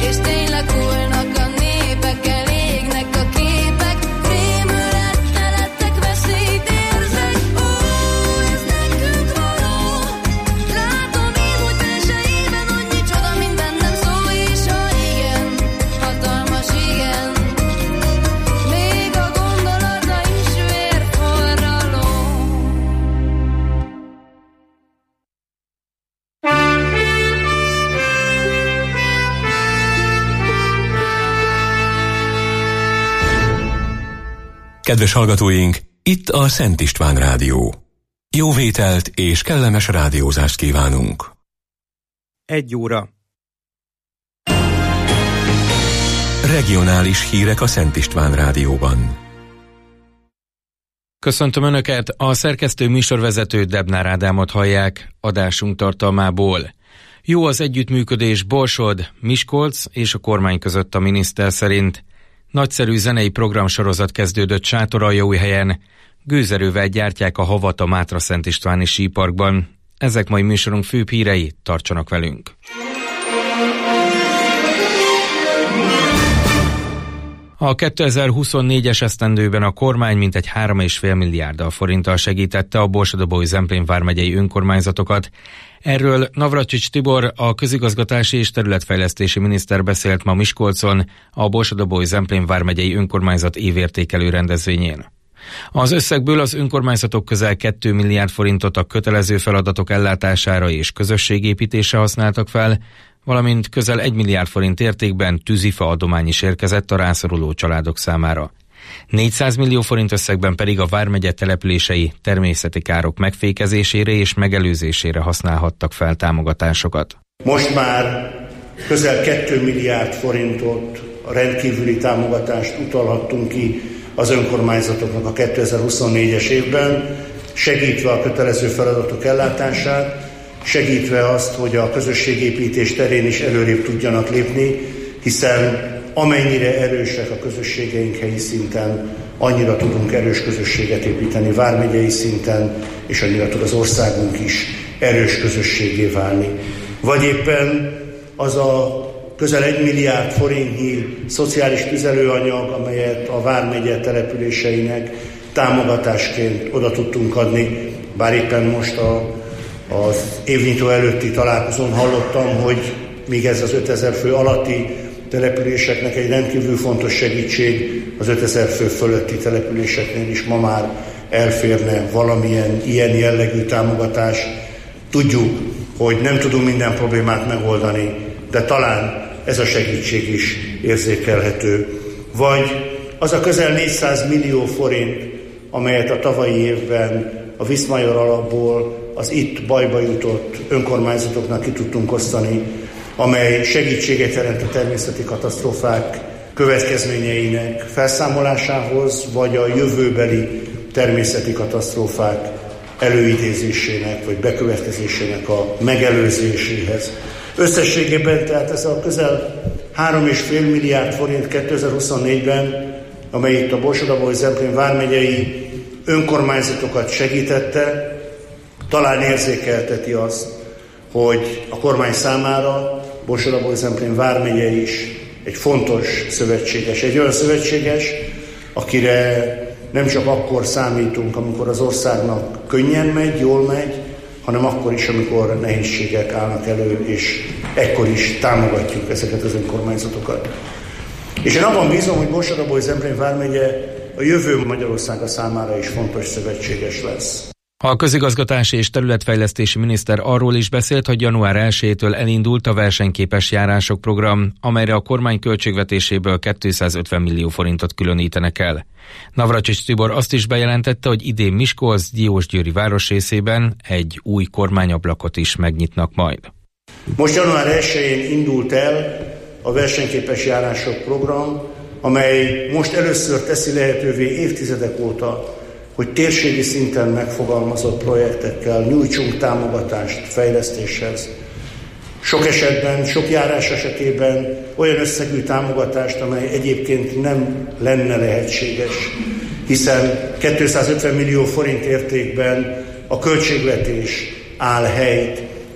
Kedves hallgatóink, itt a Szent István Rádió. Jó vételt és kellemes rádiózást kívánunk. 1 óra. Regionális hírek a Szent István Rádióban. Köszöntöm Önöket, a szerkesztő műsorvezető Debnár Ádámot hallják adásunk tartalmából. Jó az együttműködés Borsod, Miskolc és a kormány között a miniszter szerint. Nagyszerű zenei programsorozat kezdődött Sátoraljaújhelyen. Gőzerővel gyártják a havat a Mátra-Szent Istváni síparkban. Ezek mai műsorunk főbb hírei, tartsanak velünk! A 2024-es esztendőben a kormány mintegy 3,5 milliárddal forinttal segítette a Borsod-Abaúj-Zemplén vármegyei önkormányzatokat. Erről Navracsics Tibor, a közigazgatási és területfejlesztési miniszter beszélt ma Miskolcon a Borsod-Abaúj-Zemplén vármegyei önkormányzat évértékelő rendezvényén. Az összegből az önkormányzatok közel 2 milliárd forintot a kötelező feladatok ellátására és közösségépítésre használtak fel, valamint közel 1 milliárd forint értékben tűzifa adomány is érkezett a rászoruló családok számára. 400 millió forint összegben pedig a vármegye települései természeti károk megfékezésére és megelőzésére használhattak fel támogatásokat. Most már közel 2 milliárd forintot, a rendkívüli támogatást utalhattunk ki az önkormányzatoknak a 2024-es évben, segítve a kötelező feladatok ellátását, segítve azt, hogy a közösségépítés terén is előrébb tudjanak lépni, hiszen amennyire erősek a közösségeink helyi szinten, annyira tudunk erős közösséget építeni vármegyei szinten, és annyira tud az országunk is erős közösségé válni. Vagy éppen az a közel 1 milliárd forintnyi szociális tüzelőanyag, amelyet a vármegye településeinek támogatásként oda tudtunk adni, bár éppen most az évnyitó előtti találkozón hallottam, hogy még ez az 5000 fő alatti településeknek egy rendkívül fontos segítség, az 5000 fő fölötti településeknél is ma már elférne valamilyen ilyen jellegű támogatás. Tudjuk, hogy nem tudunk minden problémát megoldani, de talán ez a segítség is érzékelhető. Vagy az a közel 400 millió forint, amelyet a tavalyi évben a Viszmajor alapból az itt bajba jutott önkormányzatoknak ki tudtunk osztani, amely segítséget jelent a természeti katasztrófák következményeinek felszámolásához, vagy a jövőbeli természeti katasztrófák előidézésének, vagy bekövetkezésének a megelőzéséhez. Összességében tehát ez a közel 3,5 milliárd forint 2024-ben, amely itt a Borsod-Abaúj-Zemplén vármegyei önkormányzatokat segítette, talán érzékelteti azt, hogy a kormány számára Borsod-Abaúj-Zemplén vármegye is egy fontos szövetséges, egy olyan szövetséges, akire nem csak akkor számítunk, amikor az országnak könnyen megy, jól megy, hanem akkor is, amikor nehézségek állnak elő, és ekkor is támogatjuk ezeket az önkormányzatokat. És én abban bízom, hogy Borsod-Abaúj-Zemplén vármegye a jövő Magyarországa számára is fontos szövetséges lesz. A közigazgatási és területfejlesztési miniszter arról is beszélt, hogy január 1-től elindult a versenyképes járások program, amelyre a kormány költségvetéséből 250 millió forintot különítenek el. Navracsics Tibor azt is bejelentette, hogy idén Miskolc Diósgyőri városrészében egy új kormányablakot is megnyitnak majd. Most január 1-én indult el a versenyképes járások program, amely most először teszi lehetővé évtizedek óta, hogy térségi szinten megfogalmazott projektekkel nyújtsunk támogatást fejlesztéshez. Sok esetben, sok járás esetében olyan összegű támogatást, amely egyébként nem lenne lehetséges, hiszen 250 millió forint értékben a költségvetés áll helyt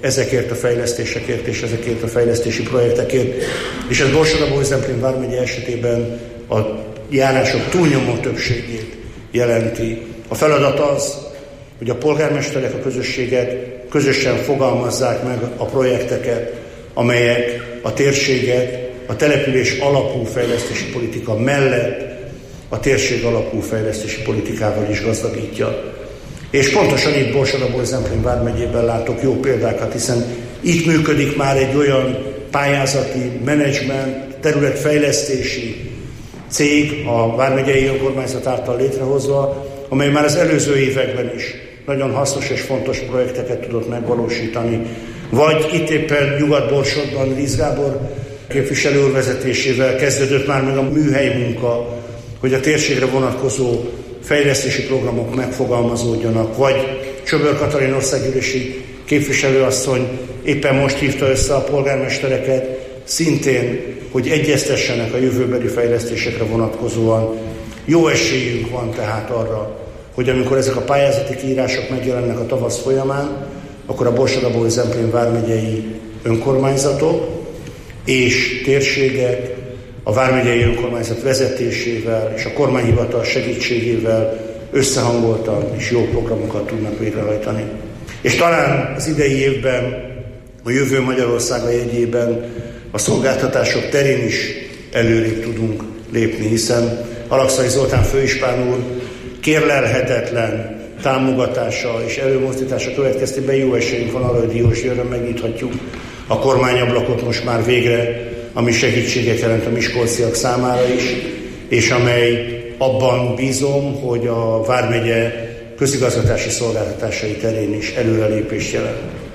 ezekért a fejlesztésekért és ezekért a fejlesztési projektekért. És ez Borsod-Abaúj-Zemplén vármegye esetében a járások túlnyomó többségét jelenti. A feladat az, hogy a polgármesterek, a közösségek közösen fogalmazzák meg a projekteket, amelyek a térséget a település alapú fejlesztési politika mellett a térség alapú fejlesztési politikával is gazdagítja. És pontosan itt Borsod-Abaúj-Zemplén vármegyében látok jó példákat, hiszen itt működik már egy olyan pályázati, menedzsment, területfejlesztési cég a vármegyei önkormányzat által létrehozva, amely már az előző években is nagyon hasznos és fontos projekteket tudott megvalósítani. Vagy itt éppen Nyugat-Borsodban Lisz Gábor képviselő úr vezetésével kezdődött már meg a műhely munka, hogy a térségre vonatkozó fejlesztési programok megfogalmazódjanak, vagy Csöbör Katalin országgyűlési képviselőasszony éppen most hívta össze a polgármestereket, szintén, hogy egyeztessenek a jövőbeli fejlesztésekre vonatkozóan. Jó esélyünk van tehát arra, hogy amikor ezek a pályázati kiírások megjelennek a tavasz folyamán, akkor a Borsod-Abaúj-Zemplén vármegyei önkormányzatok és térségek a vármegyei önkormányzat vezetésével és a kormányhivatal segítségével összehangoltan és jó programokat tudnak végrehajtani. És talán az idei évben, a jövő Magyarországa jegyében a szolgáltatások terén is előrébb tudunk lépni, hiszen Alakszai Zoltán főispán úr kérlelhetetlen támogatása és előmozdítása következtében jó esélyünk van arra, hogy Diósgyőrön megnyithatjuk a kormányablakot most már végre, ami segítséget jelent a miskolciak számára is, és amely abban bízom, hogy a vármegye közigazgatási szolgáltatásai terén is előrelépést jelent.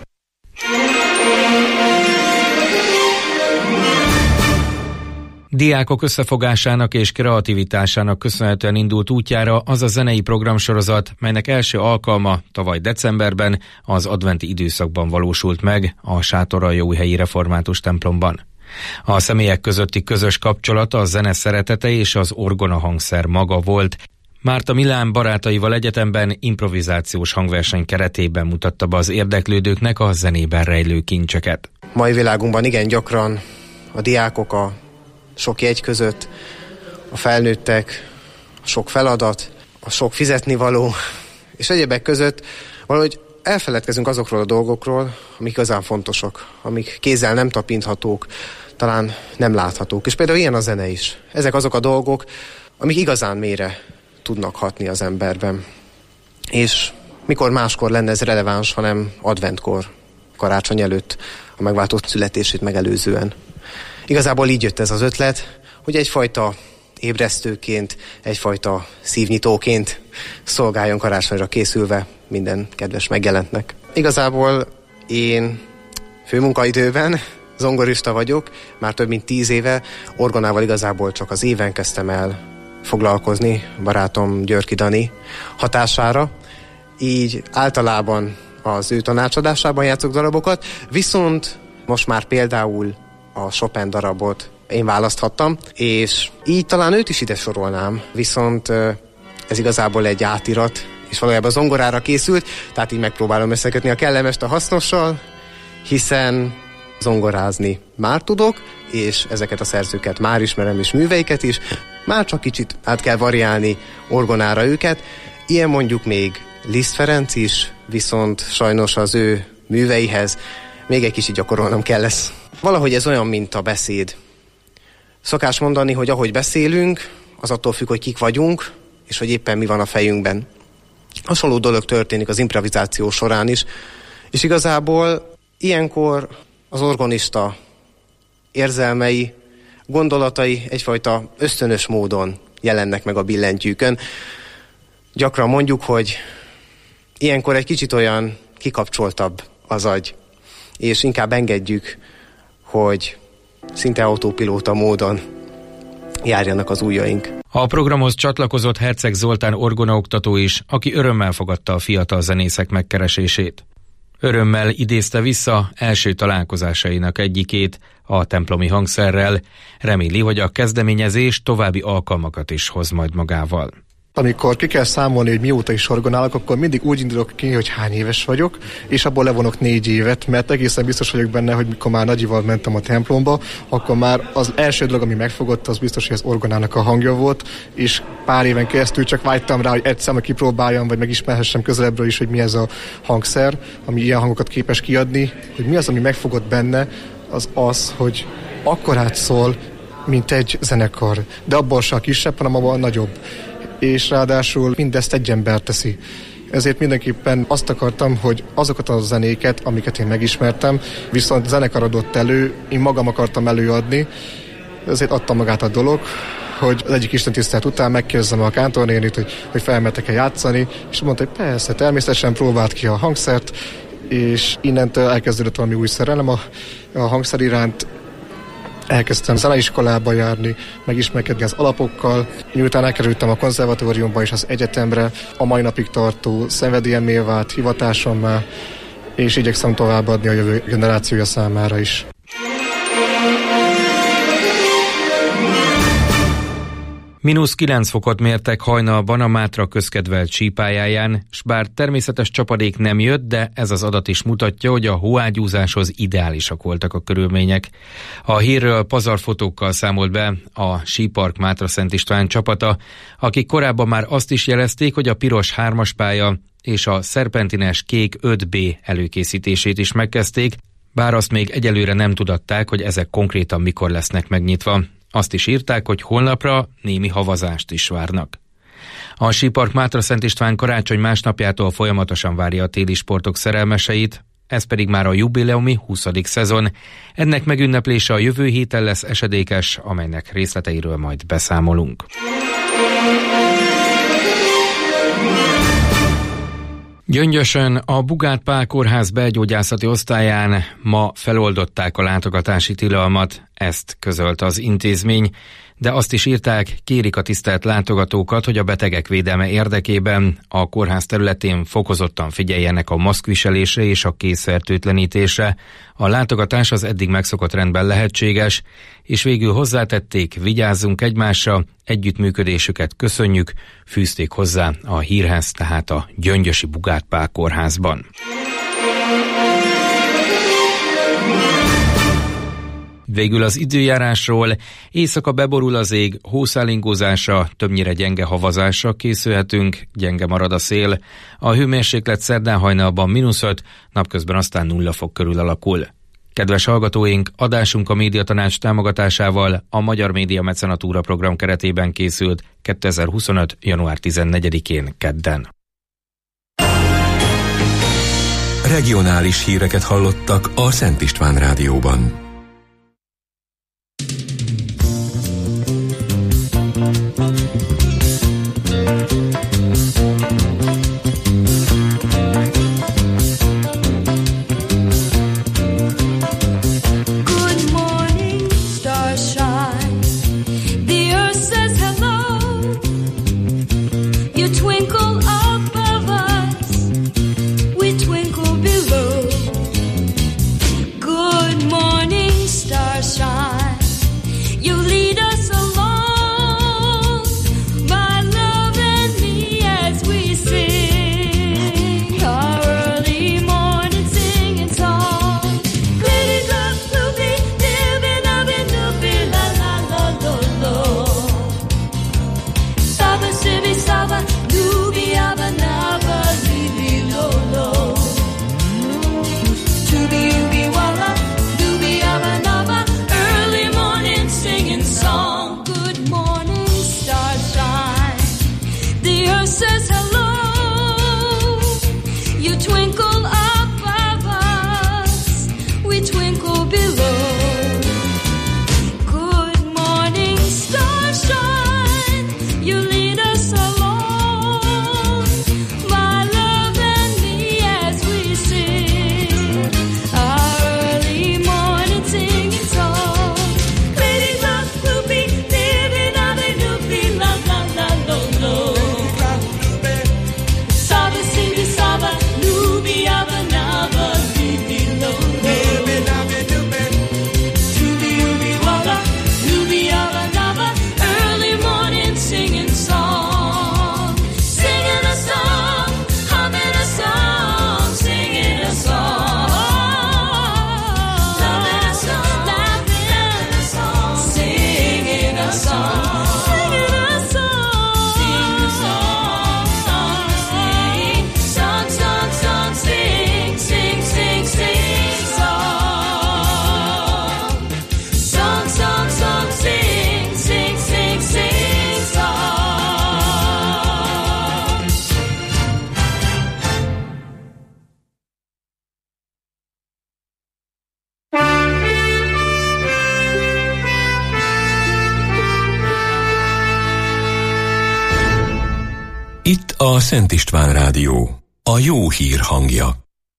Diákok összefogásának és kreativitásának köszönhetően indult útjára az a zenei programsorozat, melynek első alkalma tavaly decemberben az adventi időszakban valósult meg a Sátoraljaújhelyi Református templomban. A személyek közötti közös kapcsolat a zene szeretete és az orgonahangszer maga volt. Márta Milán barátaival egyetemben improvizációs hangverseny keretében mutatta be az érdeklődőknek a zenében rejlő kincseket. Mai világunkban igen gyakran a diákok a sok jegy között, a felnőttek, a sok feladat, a sok fizetnivaló, és egyebek között valahogy elfeledkezünk azokról a dolgokról, amik igazán fontosak, amik kézzel nem tapinthatók, talán nem láthatók. És például ilyen a zene is. Ezek azok a dolgok, amik igazán mélyre tudnak hatni az emberben. És mikor máskor lenne ez releváns, hanem adventkor, karácsony előtt, a megváltó születését megelőzően. Igazából így jött ez az ötlet, hogy egyfajta ébresztőként, egyfajta szívnyitóként szolgáljon karácsonyra készülve minden kedves megjelentnek. Igazából én főmunkaidőben zongorista vagyok, már több mint 10 éve, orgonával igazából csak az éven kezdtem el foglalkozni, barátom Györki Dani hatására, így általában az ő tanácsadásában játszok darabokat, viszont most már például a Chopin darabot én választhattam, és így talán őt is ide sorolnám, viszont ez igazából egy átirat, és valójában zongorára készült, tehát így megpróbálom összekötni a kellemest a hasznossal, hiszen zongorázni már tudok, és ezeket a szerzőket már ismerem, és műveiket is, már csak kicsit át kell variálni orgonára őket. Ilyen mondjuk még Liszt Ferenc is, viszont sajnos az ő műveihez még egy kicsit gyakorolnom kell lesz. Valahogy ez olyan, mint a beszéd. Szokás mondani, hogy ahogy beszélünk, az attól függ, hogy kik vagyunk, és hogy éppen mi van a fejünkben. Hasonló dolog történik az improvizáció során is, és igazából ilyenkor az orgonista érzelmei, gondolatai egyfajta ösztönös módon jelennek meg a billentyűkön. Gyakran mondjuk, hogy ilyenkor egy kicsit olyan kikapcsoltabb az agy, és inkább engedjük, hogy szinte autópilóta módon járjanak az ujjaink. A programhoz csatlakozott Herceg Zoltán orgonaoktató is, aki örömmel fogadta a fiatal zenészek megkeresését. Örömmel idézte vissza első találkozásainak egyikét, a templomi hangszerrel, reméli, hogy a kezdeményezés további alkalmakat is hoz majd magával. Amikor ki kell számolni, hogy mióta is orgonálok, akkor mindig úgy indulok ki, hogy hány éves vagyok, és abból levonok 4 évet, mert egészen biztos vagyok benne, hogy mikor már nagyival mentem a templomba, akkor már az első dolog, ami megfogott, az biztos, hogy az orgonának a hangja volt, és pár éven keresztül csak vágytam rá, hogy egyszer kipróbáljam, vagy megismerhessem közelebbről is, hogy mi ez a hangszer, ami ilyen hangokat képes kiadni, hogy mi az, ami megfogott benne, az, hogy akkorát szól, mint egy zenekar, de abból se a kisebb, hanem abban a nagyobb. És ráadásul mindezt egy ember teszi. Ezért mindenképpen azt akartam, hogy azokat a zenéket, amiket én megismertem, viszont zenekar adott elő, én magam akartam előadni, ezért adtam magát a dolog, hogy az egyik istentisztelet után megkérdezem a kántornénit, hogy felmertek-e játszani, és mondta, hogy persze, természetesen próbált ki a hangszert, és innentől elkezdődött valami új szerelem a hangszer iránt. Elkezdtem zeneiskolába járni, megismerkedni az alapokkal, miután elkerültem a konzervatóriumba és az egyetemre, a mai napig tartó szenvedélyemmé vált hivatásommá, és igyekszem továbbadni a jövő generációja számára is. -9 fokot mértek hajnalban a Mátra közkedvelt sípályáján, s bár természetes csapadék nem jött, de ez az adat is mutatja, hogy a hóágyúzáshoz ideálisak voltak a körülmények. A hírről pazarfotókkal számolt be a Sípark Mátra Szent István csapata, akik korábban már azt is jelezték, hogy a piros 3-as pálya és a szerpentines kék 5B előkészítését is megkezdték, bár azt még egyelőre nem tudatták, hogy ezek konkrétan mikor lesznek megnyitva. Azt is írták, hogy holnapra némi havazást is várnak. A Sípark Mátra Szent István karácsony másnapjától folyamatosan várja a téli sportok szerelmeseit, ez pedig már a jubileumi 20. szezon. Ennek megünneplése a jövő héten lesz esedékes, amelynek részleteiről majd beszámolunk. Gyöngyösön a Bugát Pál Kórház belgyógyászati osztályán ma feloldották a látogatási tilalmat, ezt közölte az intézmény, de azt is írták, kérik a tisztelt látogatókat, hogy a betegek védelme érdekében a kórház területén fokozottan figyeljenek a maszkviselésre és a kézfertőtlenítésre. A látogatás az eddig megszokott rendben lehetséges, és végül hozzátették, vigyázzunk egymásra, együttműködésüket köszönjük, fűzték hozzá a hírhez, tehát a gyöngyösi Bugát Pál Kórházban. Végül az időjárásról: éjszaka beborul az ég, hószálingózásra, többnyire gyenge havazásra készülhetünk, gyenge marad a szél. A hőmérséklet szerdán hajnalban -5, napközben aztán 0 fok körül alakul. Kedves hallgatóink, adásunk a Médiatanács támogatásával a Magyar Média Mecenatúra program keretében készült 2025. január 14-én kedden. Regionális híreket hallottak a Szent István Rádióban. Morning. Itt a Szent István Rádió, a jó hír hangja.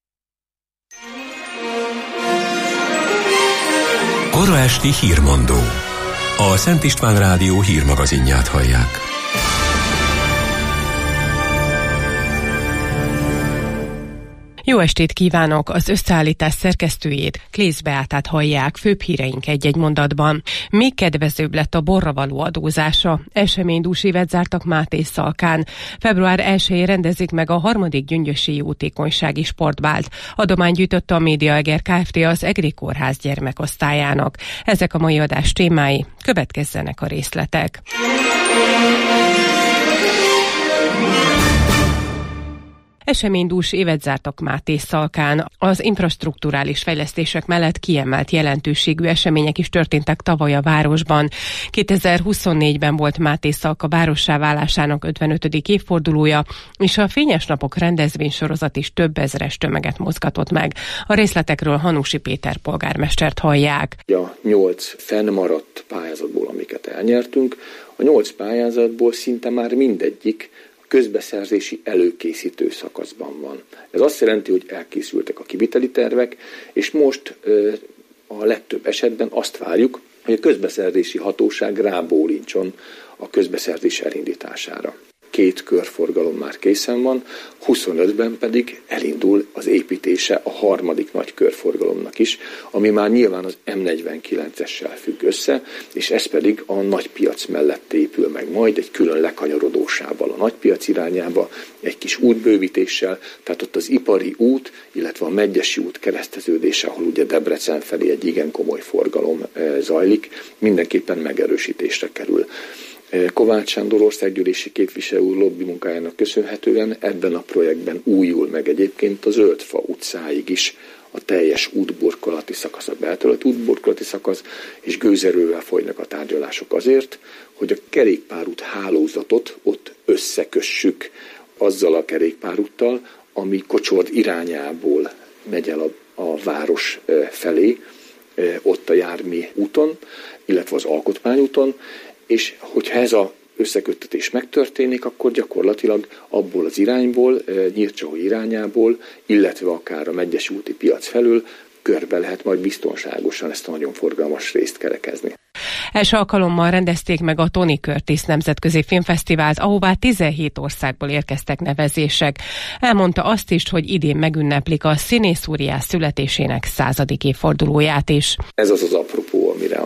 Kora esti hírmondó. A Szent István Rádió hírmagazinját hallják. Jó estét kívánok! Az összeállítás szerkesztőjét, Klész Beátát hallják, főbb híreink egy-egy mondatban. Még kedvezőbb lett a borra való adózása. Eseménydús évet zártak Mátészalkán. Február 1-én rendezik meg a 3. gyöngyösi jótékonysági sportbált. Adományt gyűjtött a Média Eger Kft. Az Egri Kórház gyermekosztályának. Ezek a mai adás témái. Következzenek a részletek. Eseménydús évet zártak Mátészalkán. Az infrastrukturális fejlesztések mellett kiemelt jelentőségű események is történtek tavaly a városban. 2024-ben volt Mátészalka várossá válásának 55. évfordulója, és a Fényes Napok rendezvénysorozat is több ezeres tömeget mozgatott meg. A részletekről Hanusi Péter polgármestert hallják. A 8 fennmaradt pályázatból, amiket elnyertünk, a 8 pályázatból szinte már mindegyik közbeszerzési előkészítő szakaszban van. Ez azt jelenti, hogy elkészültek a kiviteli tervek, és most a legtöbb esetben azt várjuk, hogy a közbeszerzési hatóság rábólincson a közbeszerzés elindítására. 2 körforgalom már készen van, 25-ben pedig elindul az építése a 3. nagy körforgalomnak is, ami már nyilván az M49-essel függ össze, és ez pedig a nagypiac mellett épül meg majd egy külön lekanyarodósával a nagypiac irányába, egy kis útbővítéssel, tehát ott az ipari út, illetve a Medgyessy út kereszteződése, ahol ugye Debrecen felé egy igen komoly forgalom zajlik, mindenképpen megerősítésre kerül. Kovács Sándor országgyűlési képviselő úr lobby munkájának köszönhetően ebben a projektben újul meg egyébként a Zöldfa utcáig is a teljes útburkolati szakasz, a belterületi útburkolati szakasz, és gőzerővel folynak a tárgyalások azért, hogy a kerékpárút hálózatot ott összekössük azzal a kerékpárúttal, ami Kocsord irányából megy el a város felé, ott a Jármi úton, illetve az Alkotmányúton, és hogyha ez az összeköttetés megtörténik, akkor gyakorlatilag abból az irányból, Nyírcsahó irányából, illetve akár a Medgyessy úti piac felől körbe lehet majd biztonságosan ezt a nagyon forgalmas részt kerekezni. Első alkalommal rendezték meg a Tony Curtis Nemzetközi Filmfesztivált, ahová 17 országból érkeztek nevezések. Elmondta azt is, hogy idén megünneplik a színész óriás születésének 100. évfordulóját is. Ez az az apropó, amire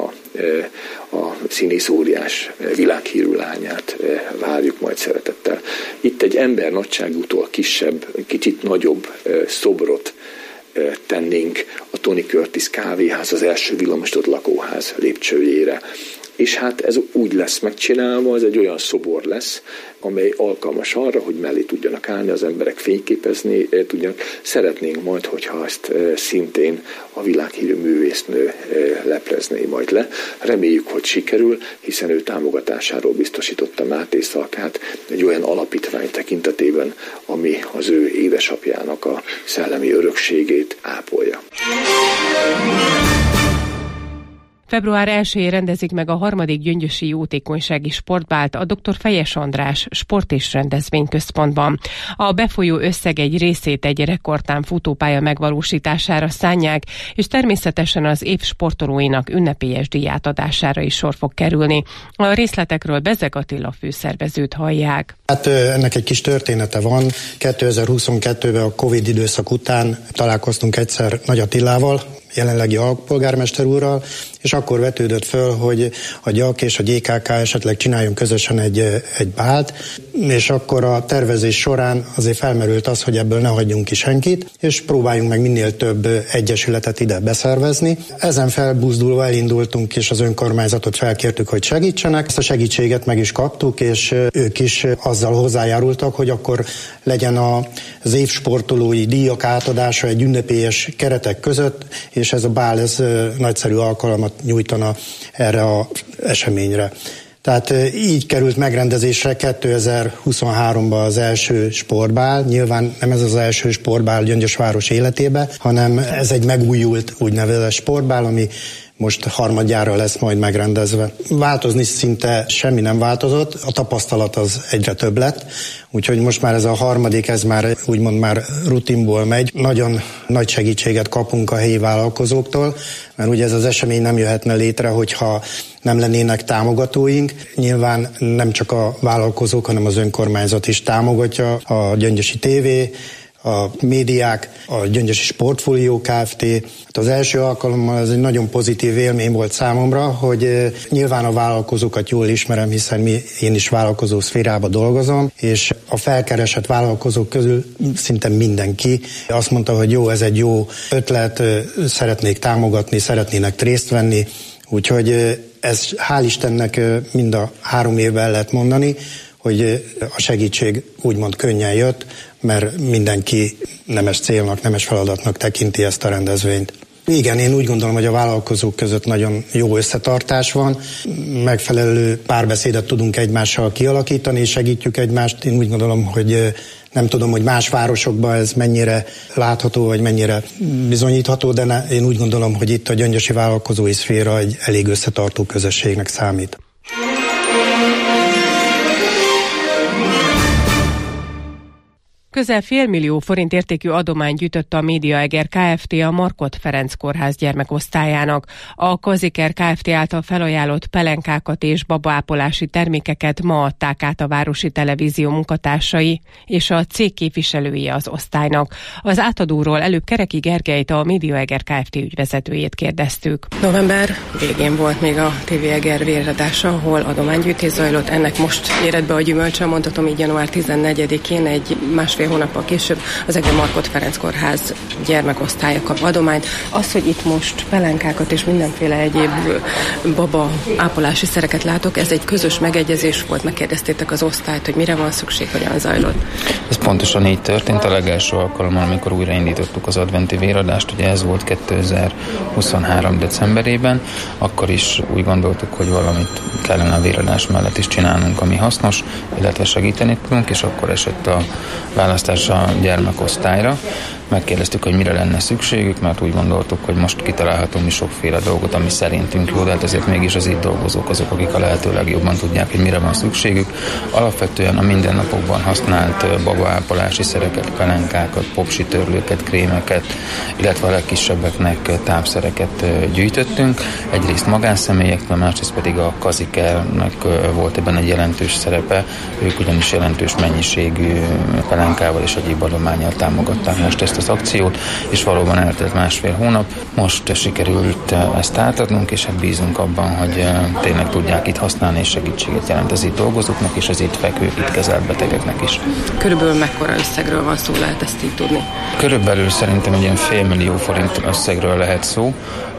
a színész óriás világhírű lányát várjuk majd szeretettel. Itt egy ember nagyságútól kisebb, kicsit nagyobb szobrot tennénk a Tony Curtis kávéház, az első villamosított lakóház lépcsőjére. És hát ez úgy lesz megcsinálva, ez egy olyan szobor lesz, amely alkalmas arra, hogy mellé tudjanak állni az emberek, fényképezni tudjanak. Szeretnénk majd, hogyha ezt szintén a világhírű művésznő leplezné majd le. Reméljük, hogy sikerül, hiszen ő támogatásáról biztosította Mátészalkát egy olyan alapítvány tekintetében, ami az ő édesapjának a szellemi örökségét ápolja. Február 1-én rendezik meg a 3. gyöngyösi jótékonysági sportbált a Dr. Fejes András Sport- és Rendezvényközpontban. A befolyó összeg egy részét egy rekordtám futópálya megvalósítására szánják, és természetesen az év sportolóinak ünnepélyes díjátadására is sor fog kerülni. A részletekről Bezeg Attila főszervezőt hallják. Hát ennek egy kis története van. 2022-ben a Covid időszak után találkoztunk egyszer Nagy Attilával, jelenlegi alpolgármester úrral, és akkor vetődött föl, hogy a GYAK és a GKK esetleg csináljon közösen egy bált, és akkor a tervezés során azért felmerült az, hogy ebből ne hagyjunk ki senkit, és próbáljunk meg minél több egyesületet ide beszervezni. Ezen felbuzdulva elindultunk, és az önkormányzatot felkértük, hogy segítsenek. Ezt a segítséget meg is kaptuk, és ők is azzal hozzájárultak, hogy akkor legyen az évsportolói díjak átadása egy ünnepélyes keretek között, és ez a bál ez nagyszerű alkalmat nyújtana erre az eseményre. Tehát így került megrendezésre 2023-ban az első sportbál. Nyilván nem ez az első sportbál Gyöngyösváros életébe, hanem ez egy megújult úgynevezett sportbál, ami most harmadjára lesz majd megrendezve. Változni szinte semmi nem változott, a tapasztalat az egyre több lett, úgyhogy most már ez a harmadik, ez már úgymond már rutinból megy. Nagyon nagy segítséget kapunk a helyi vállalkozóktól, mert ugye ez az esemény nem jöhetne létre, hogyha nem lennének támogatóink. Nyilván nem csak a vállalkozók, hanem az önkormányzat is támogatja, a Gyöngyösi TV, a médiák, a Gyöngyösi Sportfólió Kft. Hát az első alkalommal ez egy nagyon pozitív élmény volt számomra, hogy nyilván a vállalkozókat jól ismerem, hiszen én is vállalkozó szférában dolgozom, és a felkeresett vállalkozók közül szinte mindenki azt mondta, hogy jó, ez egy jó ötlet, szeretnék támogatni, szeretnének részt venni, úgyhogy ez hál' Istennek mind a 3 évben lehet mondani, hogy a segítség úgymond könnyen jött, mert mindenki nemes célnak, nemes feladatnak tekinti ezt a rendezvényt. Igen, én úgy gondolom, hogy a vállalkozók között nagyon jó összetartás van, megfelelő párbeszédet tudunk egymással kialakítani, és segítjük egymást. Én úgy gondolom, hogy nem tudom, hogy más városokban ez mennyire látható, vagy mennyire bizonyítható, de én úgy gondolom, hogy itt a gyöngyösi vállalkozói szféra egy elég összetartó közösségnek számít. Közel 500 000 forint értékű adományt gyűjtött a Médiaeger Kft. A Markhot Ferenc Kórház gyermekosztályának. A Kaziker Kft. Által felajánlott pelenkákat és babaápolási termékeket ma adták át a Városi Televízió munkatársai és a cég képviselői az osztálynak. Az átadóról előbb Kereki Gergelyt, a Médiaeger Kft. Ügyvezetőjét kérdeztük. November végén volt még a TV Eger véradása, ahol adománygyűjtés zajlott. Ennek most éred be a gyümölcse, mondhatom így január 14-én, egy másfél hónappal később az Eger Markhot Ferenc Kórház gyermekosztálya kap adományt. Az, hogy itt most pelenkákat és mindenféle egyéb baba ápolási szereket látok, ez egy közös megegyezés volt, megkérdeztétek az osztályt, hogy mire van szükség, hogyan zajlott? Ez pontosan így történt a legelső alkalommal, amikor újraindítottuk az adventi véradást, ugye ez volt 2023. decemberében, akkor is úgy gondoltuk, hogy valamit kellene a véradás mellett is csinálnunk, ami hasznos, illetve segíteni tudunk, és akkor esett a választás a gyermekosztályra. Megkérdeztük, hogy mire lenne szükségük, mert úgy gondoltuk, hogy most kitalálhatunk mi sokféle dolgot, ami szerintünk jó, de hát ezért mégis az itt dolgozók azok, akik a lehető legjobban tudják, hogy mire van szükségük. Alapvetően a mindennapokban használt babaápolási szereket, pelenkákat, popsitörlőket, krémeket, illetve a legkisebbeknek tápszereket gyűjtöttünk. Egyrészt magánszemelyektől, másrészt pedig a Kazikernek volt ebben egy jelentős szerepe. Ők ugyanis jelentős mennyiségű pelenkával és egyéb adománnyal támogatták most ezt az akciót, és valóban eltelt másfél hónap. Most sikerült ezt átadnunk, és hát bízunk abban, hogy tényleg tudják itt használni, és segítséget jelent az itt dolgozóknak, és az itt fekvők, itt kezelt betegeknek is. Körülbelül mekkora összegről van szó, lehet ezt így tudni? Körülbelül szerintem egy ilyen 500 000 forint összegről lehet szó,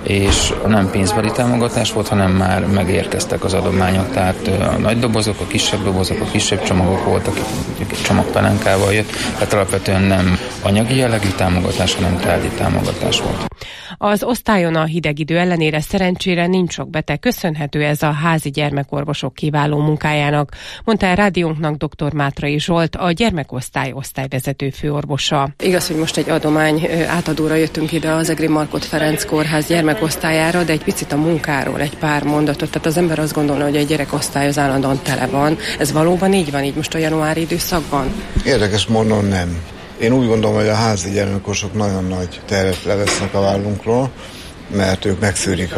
és nem pénzbeli támogatás volt, hanem már megérkeztek az adományok, tehát a nagy dobozok, a kisebb csomagok voltak, csomagpelenkával jött, tehát alapvetően nem anyagi jellegű támogatás, hanem tárgyi támogatás volt. Az osztályon a hideg idő ellenére szerencsére nincs sok beteg, köszönhető ez a házi gyermekorvosok kiváló munkájának, mondta el rádiónknak dr. Mátrai Zsolt, a gyermekosztály osztályvezető főorvosa. Igaz, hogy most egy adomány átadóra jöttünk ide az Egri Markhot Ferenc Kórház gyermekosztályára, de egy picit a munkáról egy pár mondatot. Tehát az ember azt gondolna, hogy egy gyerekosztály az állandóan tele van. Ez valóban így van, így most a januári időszakban? Érdekes módon nem. Én úgy gondolom, hogy a házi gyermekosok nagyon nagy terhet levesznek a vállunkról, mert ők megszűrik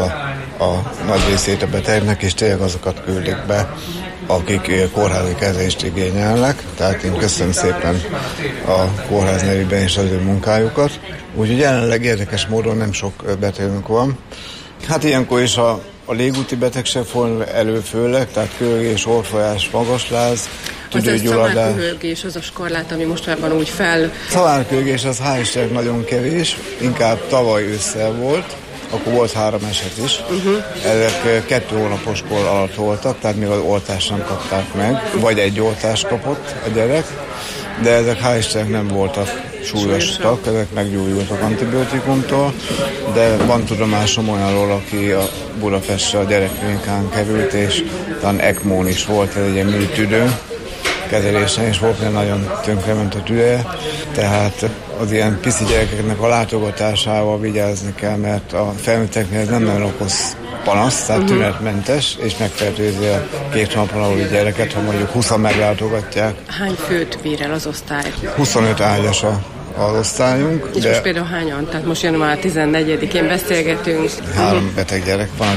a nagy részét a betegnek, és tényleg azokat küldik be, akik kórházi kezelést igényelnek. Tehát én köszönöm szépen a kórház nevében is az ő munkájukat. Úgyhogy jelenleg érdekes módon nem sok betegünk van. Hát ilyenkor is a légúti betegség fordul elő főleg, tehát kölgés, orrfolyás, magasláz, tüdőgyulladás. Az a szamárkölgés, az a skorlát, ami mostanában úgy fel... Szamárkölgés az hál' Istennek nagyon kevés, inkább tavaly ősszel volt, akkor volt 3 eset is. Ezek 2 hónapos kor alatt voltak, tehát még az oltást nem kapták meg, vagy egy oltást kapott a gyerek, de ezek hál' Istennek nem voltak súlyosak, ezek meggyógyultak antibiotikumtól, de van tudomásom olyanról, aki a Budapestre a gyerekklinikán került, és talán ECMO-n is volt, ez egy ilyen műtüdő, kezelésen, és volt nagyon tönkrement a tüdeje, tehát az ilyen pici gyerekeknek a látogatásával vigyázni kell, mert a felnőtteknél ez nem nagyon okoz panasz, tehát tünetmentes, és megfertőzi a 2 napon aluli gyereket, ha mondjuk 20-an meglátogatják. Hány főt bír el az osztály? 25 ágyas az osztályunk. És most például hányan? Tehát most január 14-én beszélgetünk. 3 beteg gyerek van.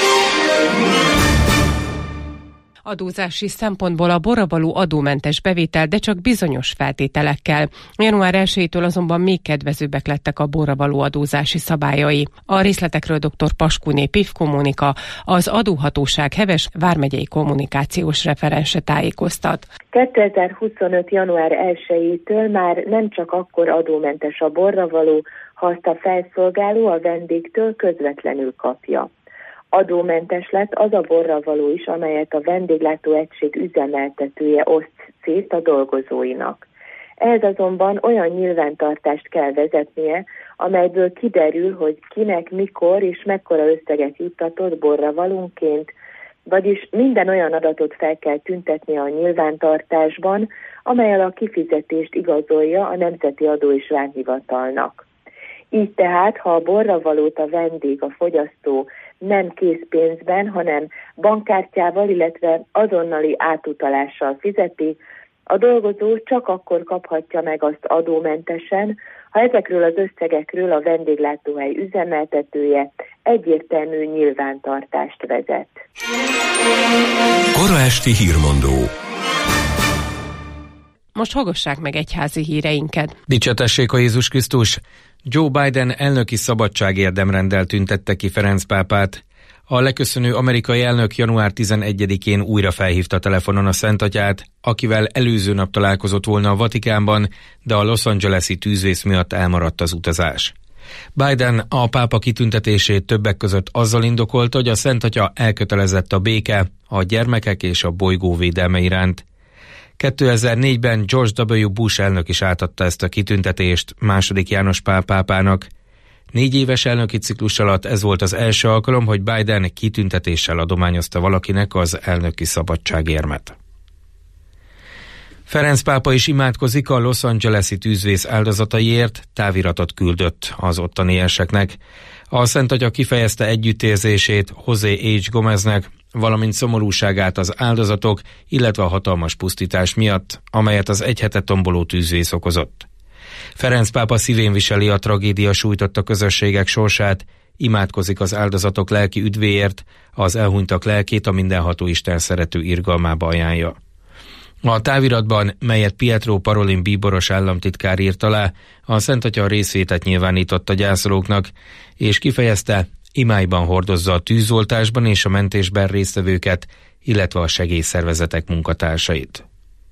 Adózási szempontból a borravaló adómentes bevétel, de csak bizonyos feltételekkel. Január 1-től azonban még kedvezőbbek lettek a borravaló adózási szabályai. A részletekről dr. Paskuné Pivko Mónika, az adóhatóság Heves vármegyei kommunikációs referense tájékoztat. 2025. január 1-től már nem csak akkor adómentes a borravaló, ha azt a felszolgáló a vendégtől közvetlenül kapja. Adómentes lett az a borravaló is, amelyet a vendéglátóegység üzemeltetője oszt szét a dolgozóinak. Ehhez azonban olyan nyilvántartást kell vezetnie, amelyből kiderül, hogy kinek, mikor és mekkora összeget juttatott borravalónként, vagyis minden olyan adatot fel kell tüntetni a nyilvántartásban, amellyel a kifizetést igazolja a Nemzeti Adó és Vámhivatalnak. Így tehát, ha a borravalót a vendég, a fogyasztó nem készpénzben, hanem bankkártyával, illetve azonnali átutalással fizeti, a dolgozó csak akkor kaphatja meg azt adómentesen, ha ezekről az összegekről a vendéglátóhely üzemeltetője egyértelmű nyilvántartást vezet. Kora esti hírmondó. Most hallgassák meg egyházi híreinket. Dicsőtessék a Jézus Krisztus! Joe Biden elnöki szabadságérdemrenddel tüntette ki Ferenc pápát. A leköszönő amerikai elnök január 11-én újra felhívta telefonon a Szentatyát, akivel előző nap találkozott volna a Vatikánban, de a Los Angeles-i tűzvész miatt elmaradt az utazás. Biden a pápa kitüntetését többek között azzal indokolta, hogy a Szentatya elkötelezett a béke, a gyermekek és a bolygó védelme iránt. 2004-ben George W. Bush elnök is átadta ezt a kitüntetést II. János Pál pápának. 4 éves elnöki ciklus alatt ez volt az első alkalom, hogy Biden kitüntetéssel adományozta valakinek az elnöki szabadságérmet. Ferenc pápa is imádkozik a Los Angeles-i tűzvész áldozataiért, táviratot küldött az ottani érseknek. A Szentatya kifejezte együttérzését José H. Gomeznek, valamint szomorúságát az áldozatok, illetve a hatalmas pusztítás miatt, amelyet az egy hete tomboló tűzvész okozott. Ferenc pápa szívén viseli a tragédia sújtotta közösségek sorsát, imádkozik az áldozatok lelki üdvéért, az elhunytak lelkét a mindenható Isten szerető irgalmába ajánlja. A táviratban, melyet Pietro Parolin bíboros államtitkár írt alá, a Szentatya részvétet nyilvánított a gyászolóknak, és kifejezte, imáiban hordozza a tűzoltásban és a mentésben résztvevőket, illetve a segélyszervezetek munkatársait.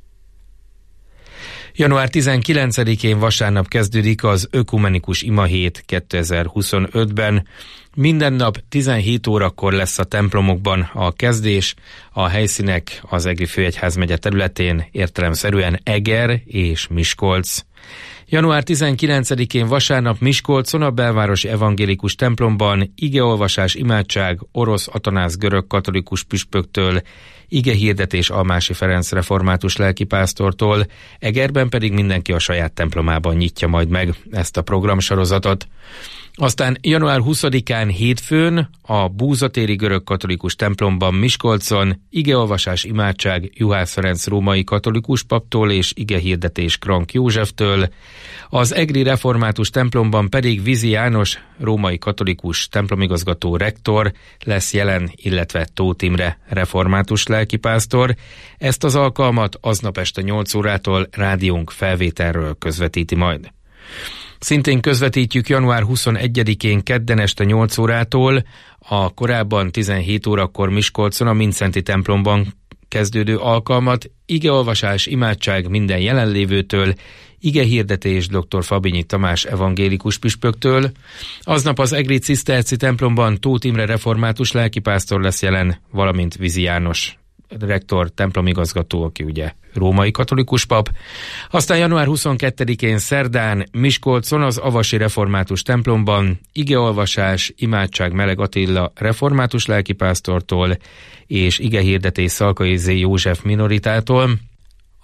Január 19-én vasárnap kezdődik az Ökumenikus Imahét 2025-ben. Minden nap 17 órakor lesz a templomokban a kezdés, a helyszínek az Egri főegyházmegye területén, értelemszerűen Eger és Miskolc. Január 19-én vasárnap Miskolcon a belvárosi evangélikus templomban igeolvasás, imádság Orosz Atanász görög katolikus püspöktől, igehirdetés Almási Ferenc református lelkipásztortól, Egerben pedig mindenki a saját templomában nyitja majd meg ezt a programsorozatot. Aztán január 20-án hétfőn a Búzatéri görög katolikus templomban Miskolcon igeolvasás, imádság Juhász Ferenc római katolikus paptól és igehirdetés Krank Józseftől, az Egri református templomban pedig Vizi János római katolikus templomigazgató rektor lesz jelen, illetve Tóth Imre református lelkipásztor. Ezt az alkalmat aznap este 8 órától rádiónk felvételről közvetíti majd. Szintén közvetítjük január 21-én kedden este 8 órától, a korábban 17 órakor Miskolcon a Mindszenty templomban kezdődő alkalmat, igeolvasás, imádság minden jelenlévőtől, igehirdetés dr. Fabinyi Tamás evangélikus püspöktől. Aznap az Egri Ciszterci templomban Tóth Imre református lelkipásztor lesz jelen, valamint Vizi János rektor, templomigazgató, aki ugye római katolikus pap. Aztán január 22-én szerdán Miskolcon az Avasi református templomban igeolvasás, imádság Meleg Attila református lelkipásztortól és igehirdetés Szalkai Z. József minoritától.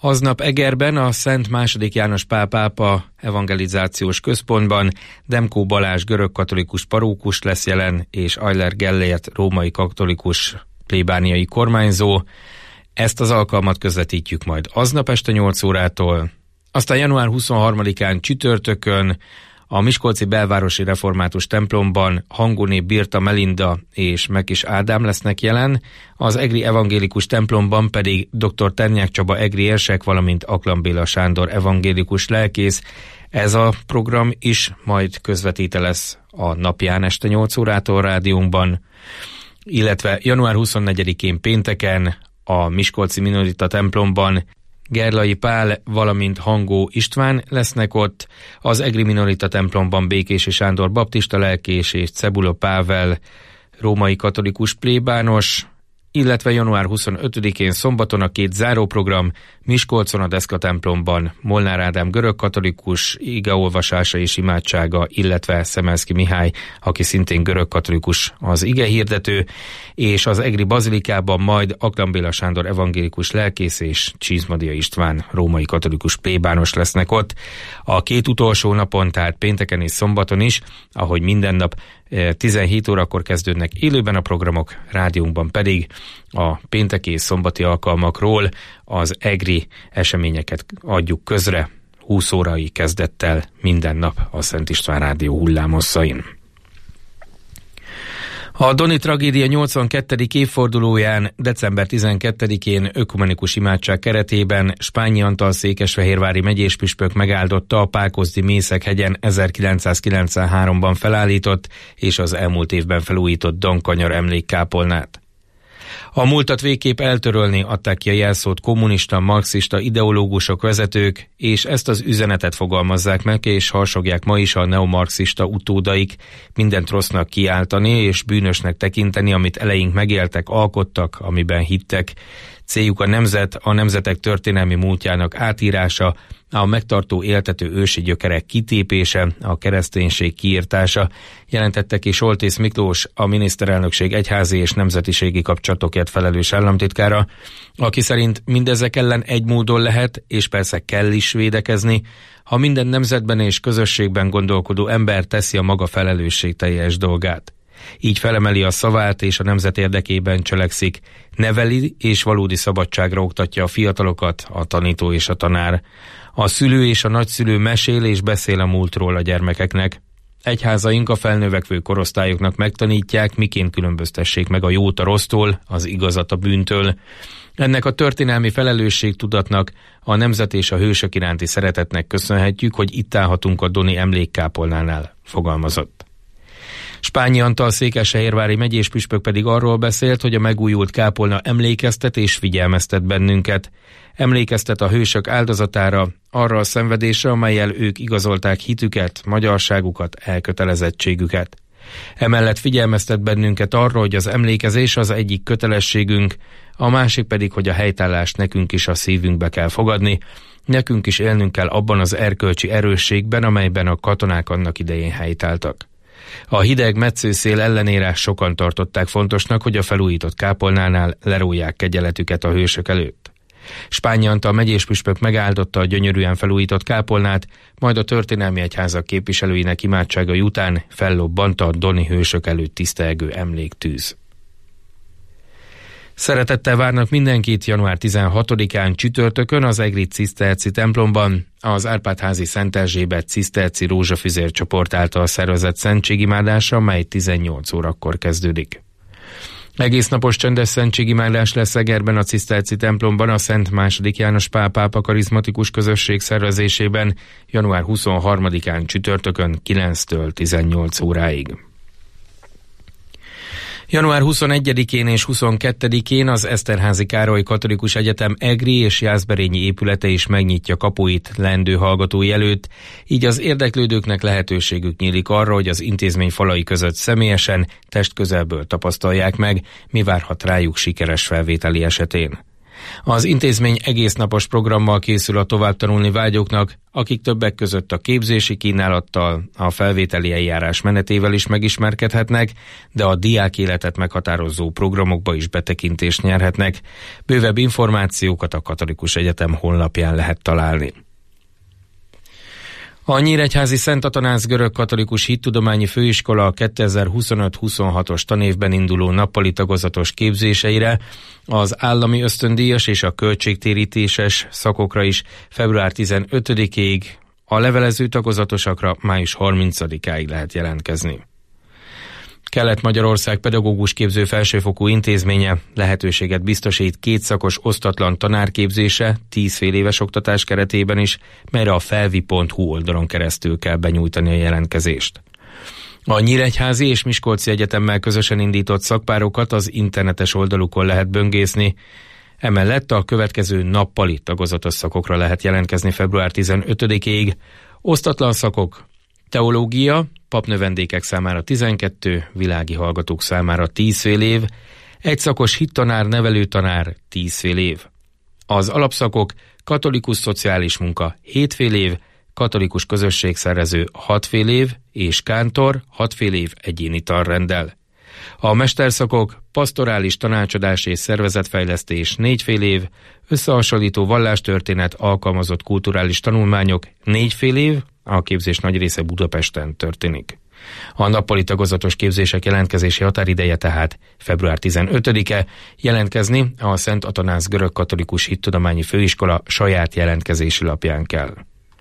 Aznap Egerben a Szent II. János Pál pápa evangelizációs központban Demkó Balázs görögkatolikus parókus lesz jelen, és Euler Gellért római katolikus plébániai kormányzó. Ezt az alkalmat közvetítjük majd aznap este 8 órától. Aztán január 23-án csütörtökön a Miskolci Belvárosi Református templomban Hangoné Birta Melinda és Mekis Ádám lesznek jelen, az egri evangélikus templomban pedig dr. Ternyák Csaba egri érsek, valamint Aklam Béla Sándor evangélikus lelkész. Ez a program is majd közvetíte lesz a napján este 8 órától rádiónkban, illetve január 24-én pénteken a Miskolci Minorita templomban Gerlai Pál, valamint Hangó István lesznek ott, az egri Minorita templomban Békési Sándor baptista lelkész és Cebula Pável római katolikus plébános, illetve január 25-én szombaton a 2 záróprogram Miskolcon a Deszka templomban Molnár Ádám görögkatolikus igeolvasása és imádsága, illetve Szemelszky Mihály, aki szintén görögkatolikus, az igehirdető, és az egri bazilikában majd Aklam Béla Sándor evangélikus lelkész és Csizmadia István római katolikus plébános lesznek ott. A 2 utolsó napon, tehát pénteken és szombaton is, ahogy minden nap 17 órakor kezdődnek élőben a programok, rádiónkban pedig a pénteki és szombati alkalmakról az egri eseményeket adjuk közre 20 órai kezdettel minden nap a Szent István Rádió hullámhosszain. A Doni tragédia 82. évfordulóján december 12-én ökumenikus imádság keretében Spányi Antal székesfehérvári megyéspüspök megáldotta a Pákozdi Mészekhegyen 1993-ban felállított és az elmúlt évben felújított Donkanyar emlékkápolnát. A múltat végképp eltörölni adták ki a jelszót kommunista, marxista ideológusok, vezetők, és ezt az üzenetet fogalmazzák meg, és harsogják ma is a neomarxista utódaik, mindent rossznak kiáltani és bűnösnek tekinteni, amit eleink megéltek, alkottak, amiben hittek. Céljuk a nemzet, a nemzetek történelmi múltjának átírása, a megtartó éltető ősi gyökerek kitépése, a kereszténység kiirtása, jelentette ki Soltész Miklós, a miniszterelnökség egyházi és nemzetiségi kapcsolatokért felelős államtitkára, aki szerint mindezek ellen egy módon lehet, és persze kell is védekezni, ha minden nemzetben és közösségben gondolkodó ember teszi a maga felelősségteljes dolgát. Így felemeli a szavát és a nemzet érdekében cselekszik, neveli és valódi szabadságra oktatja a fiatalokat, a tanító és a tanár. A szülő és a nagyszülő mesél és beszél a múltról a gyermekeknek. Egyházaink a felnövekvő korosztályoknak megtanítják, miként különböztessék meg a jót a rossztól, az igazat a bűntől. Ennek a történelmi felelősségtudatnak, a nemzet és a hősök iránti szeretetnek köszönhetjük, hogy itt állhatunk a Doni emlékkápolnánál, fogalmazott. Spányi Antal székesfehérvári megyéspüspök pedig arról beszélt, hogy a megújult kápolna emlékeztet és figyelmeztet bennünket. Emlékeztet a hősök áldozatára, arra a szenvedésre, amellyel ők igazolták hitüket, magyarságukat, elkötelezettségüket. Emellett figyelmeztet bennünket arra, hogy az emlékezés az egyik kötelességünk, a másik pedig, hogy a helytállást nekünk is a szívünkbe kell fogadni, nekünk is élnünk kell abban az erkölcsi erősségben, amelyben a katonák annak idején helytáltak. A hideg metszőszél ellenére sokan tartották fontosnak, hogy a felújított kápolnánál lerólják kegyeletüket a hősök előtt. Spányi Antal megyéspüspök megáldotta a gyönyörűen felújított kápolnát, majd a történelmi egyházak képviselőinek imádságai után fellobbant a doni hősök előtt tisztelgő emléktűz. Szeretettel várnak mindenkit január 16-án csütörtökön az egri ciszterci templomban, az Árpád-házi Szent Erzsébet ciszterci rózsafüzér csoport által szervezett szentségimádása, mely 18 órakor kezdődik. Egész napos csendes szentségimádás lesz Egerben a ciszterci templomban a Szent II. János Pál pápa karizmatikus közösség szervezésében január 23-án csütörtökön 9-től 18 óráig. Január 21-én és 22-én az Eszterházy Károly Katolikus Egyetem egri és jászberényi épülete is megnyitja kapuit leendő hallgatói előtt, így az érdeklődőknek lehetőségük nyílik arra, hogy az intézmény falai között személyesen, testközelből tapasztalják meg, mi várhat rájuk sikeres felvételi esetén. Az intézmény egésznapos programmal készül a továbbtanulni vágyóknak, akik többek között a képzési kínálattal, a felvételi eljárás menetével is megismerkedhetnek, de a diák életet meghatározó programokba is betekintést nyerhetnek. Bővebb információkat a Katolikus Egyetem honlapján lehet találni. A Nyíregyházi Szent Atanáz Görög-Katolikus Hittudományi Főiskola 2025-26-os tanévben induló nappali tagozatos képzéseire, az állami ösztöndíjas és a költségtérítéses szakokra is február 15-ig, a levelező tagozatosakra május 30-áig lehet jelentkezni. Kelet-Magyarország pedagógus képző felsőfokú intézménye lehetőséget biztosít kétszakos osztatlan tanárképzése 10 féléves oktatás keretében is, melyre a felvi.hu oldalon keresztül kell benyújtani a jelentkezést. A Nyíregyházi és Miskolci Egyetemmel közösen indított szakpárokat az internetes oldalukon lehet böngészni. Emellett a következő nappali tagozatos szakokra lehet jelentkezni február 15-ig. Osztatlan szakok: teológia, papnövendékek számára 12, világi hallgatók számára 10 fél év, egyszakos hittanár, nevelőtanár 10 fél év. Az alapszakok: katolikus szociális munka 7 fél év, katolikus közösségszervező 6 fél év és kántor 6 fél év egyéni tanrenddel. A mesterszakok: pastorális tanácsadás és szervezetfejlesztés 4 fél év, összehasonlító vallástörténet, alkalmazott kulturális tanulmányok 4 fél év, a képzés nagy része Budapesten történik. A nappali tagozatos képzések jelentkezési határideje tehát február 15-e, jelentkezni a Szent Atanáz Görög-Katolikus Hittudományi Főiskola saját jelentkezési lapján kell.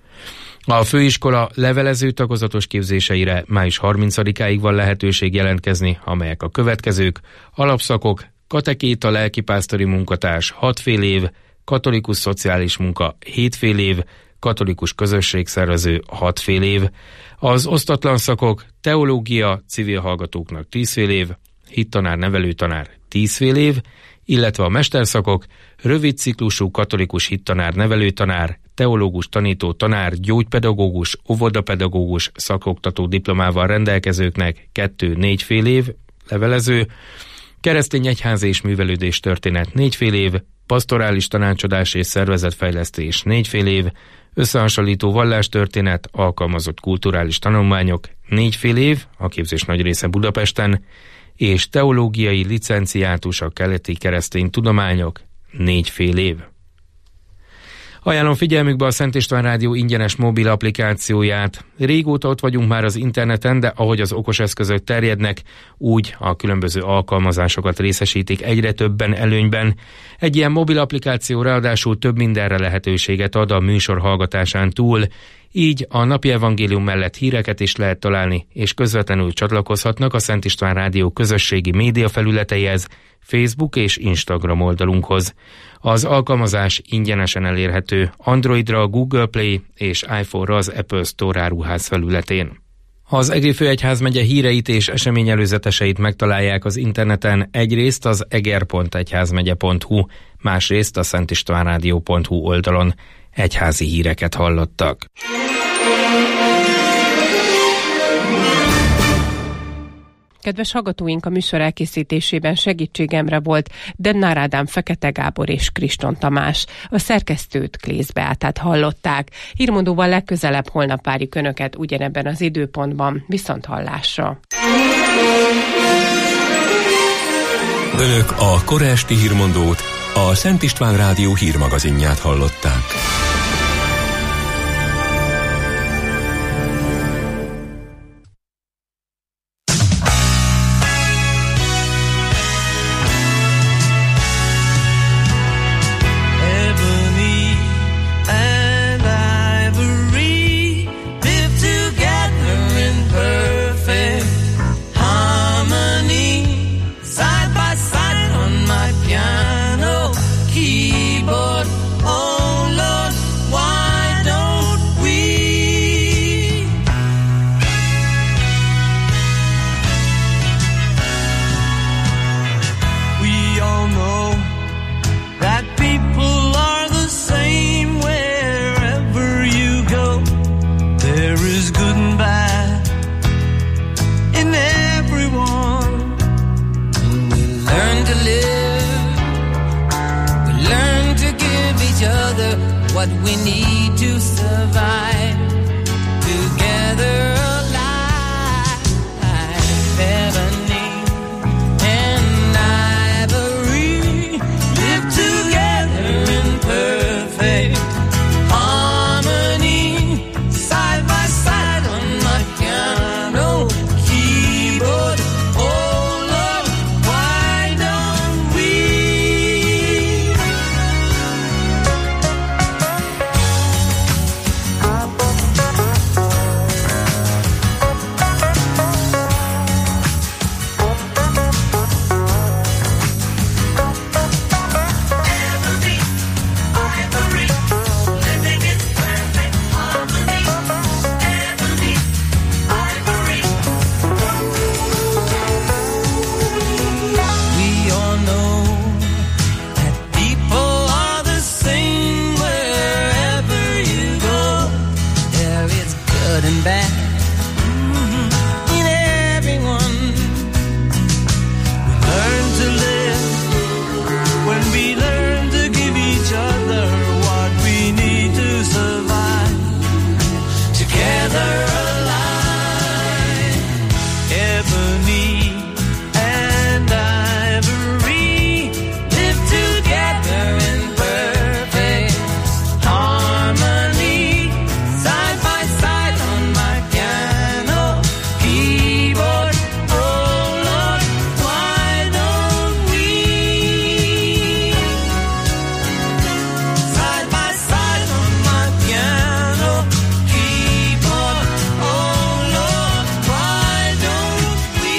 A főiskola levelező tagozatos képzéseire május 30-áig van lehetőség jelentkezni, amelyek a következők: alapszakok: katekéta, lelkipásztori munkatárs 6 fél év, katolikus szociális munka 7 fél év, katolikus közösségszervező 6 fél év. Az osztatlan szakok: teológia, civil hallgatóknak 10 fél év, hittanár, nevelőtanár 10 fél év, illetve a mesterszakok: rövid ciklusú katolikus hittanár, nevelőtanár, teológus, tanító, tanár, gyógypedagógus, óvodapedagógus szakoktató diplomával rendelkezőknek 2-4 fél év levelező, keresztény egyházi és művelődés történet 4 fél év, pastorális tanácsadás és szervezetfejlesztés 4 fél év, összehasonlító vallástörténet, alkalmazott kulturális tanulmányok 4 fél év, a képzés nagy része Budapesten, és teológiai licenciátus a keleti keresztény tudományok 4 fél év. Ajánlom figyelmükbe a Szent István Rádió ingyenes mobil applikációját. Régóta ott vagyunk már az interneten, de ahogy az okos eszközök terjednek, úgy a különböző alkalmazásokat részesítik egyre többen előnyben. Egy ilyen mobil applikáció ráadásul több mindenre lehetőséget ad a műsor hallgatásán túl, így a napi evangélium mellett híreket is lehet találni, és közvetlenül csatlakozhatnak a Szent István Rádió közösségi média felületeihez, Facebook és Instagram oldalunkhoz. Az alkalmazás ingyenesen elérhető Androidra a Google Play és iPhone-ra az Apple Store áruház felületén. Az Egri Főegyházmegye híreit és eseményelőzeteseit megtalálják az interneten, egyrészt az eger.egyházmegye.hu, másrészt a szentistvánradio.hu oldalon. Egyházi híreket hallottak. Kedves hallgatóink, a műsor elkészítésében segítségemre volt Dennár Ádám, Fekete Gábor és Kriston Tamás. A szerkesztőt, Klész Beátát hallották. Hírmondóval legközelebb holnap várjuk Önöket ugyanebben az időpontban. Viszonthallásra! Önök a kora esti hírmondót, a Szent István Rádió hírmagazinját hallották. Keyboard, oh Lord, other what we need to survive. Together alive, ebony and ivory live together in perfect harmony, side by side on my piano keyboard. Oh Lord, why don't we? We all know that people are the same wherever you go. There is good and bad in everyone. We learn to live when we learn to give each other what we need to survive. Together alive, ebony and ivory live together in perfect harmony, side by side on my piano keyboard. Oh Lord, why don't we? Side by side on my piano keyboard. Oh Lord, why don't we?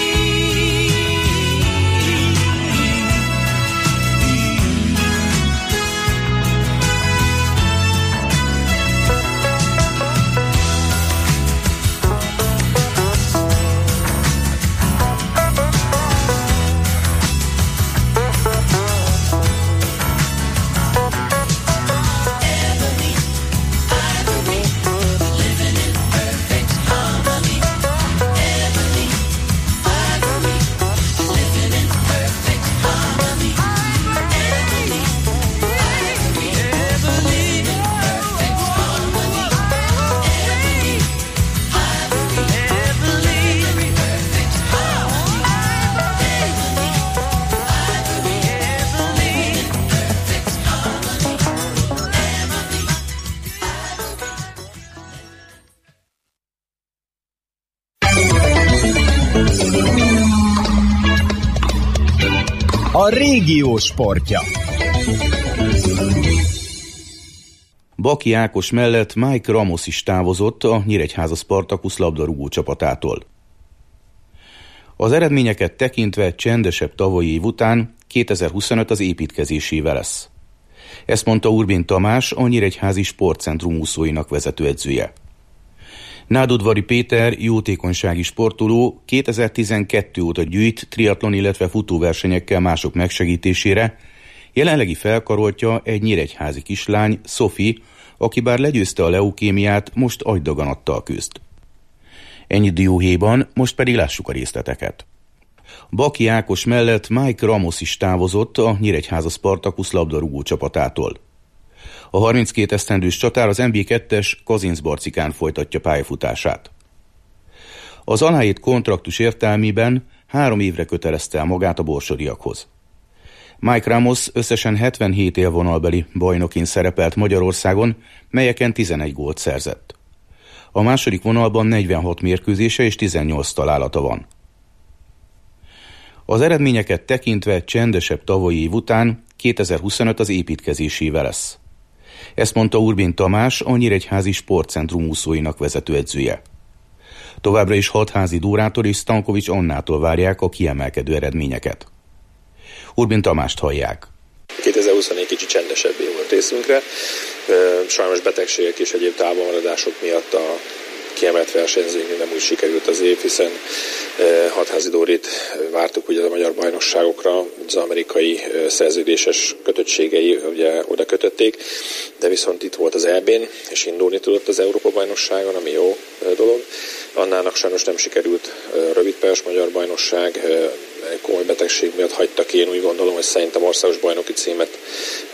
A régió sportja. Baki Ákos mellett Mike Ramos is távozott a Nyíregyháza Spartacus labdarúgó csapatától. Az eredményeket tekintve csendesebb tavalyi év után 2025 az építkezésével lesz. Ezt mondta Urbin Tamás, a Nyíregyházi Sportcentrum úszóinak vezetőedzője. Nádudvari Péter, jótékonysági sportoló 2012 óta gyűjt triatlon, illetve futóversenyekkel mások megsegítésére. Jelenlegi felkaroltja egy nyíregyházi kislány, Sophie, aki bár legyőzte a leukémiát, most agydaganattal küzd. Ennyi dióhéjban, most pedig lássuk a részleteket. Baki Ákos mellett Mike Ramos is távozott a Nyíregyháza Spartacus labdarúgó csapatától. A 32 esztendős csatár az NB2-es Kazincbarcikán folytatja pályafutását. Az aláírt kontraktus értelmében 3 évre kötelezte el magát a borsodiakhoz. Mike Ramos összesen 77 élvonalbeli bajnokin szerepelt Magyarországon, melyeken 11 gólt szerzett. A második vonalban 46 mérkőzése és 18 találata van. Az eredményeket tekintve csendesebb tavalyi év után 2025 az építkezésével lesz. Ezt mondta Urbin Tamás, a Nyíregyházi Sportcentrum úszóinak vezetőedzője. Továbbra is Hadházi Dórától és Stankovics Annától várják a kiemelkedő eredményeket. Urbin Tamást hallják. 2024 kicsit csendesebb év volt részünkre. Sajnos betegségek és egyéb távolmaradások miatt a kiemelt versenyzőink nem úgy sikerült az év, hiszen Hadházi Dórit vártuk ugye a magyar bajnokságokra, az amerikai szerződéses kötöttségei ugye oda kötötték, de viszont itt volt az EB-n, és indulni tudott az Európa-bajnokságon, ami jó dolog. Annának sajnos nem sikerült rövidpályás magyar bajnokság, komoly betegség miatt hagytak ki. Én úgy gondolom, hogy szerintem országos bajnoki címet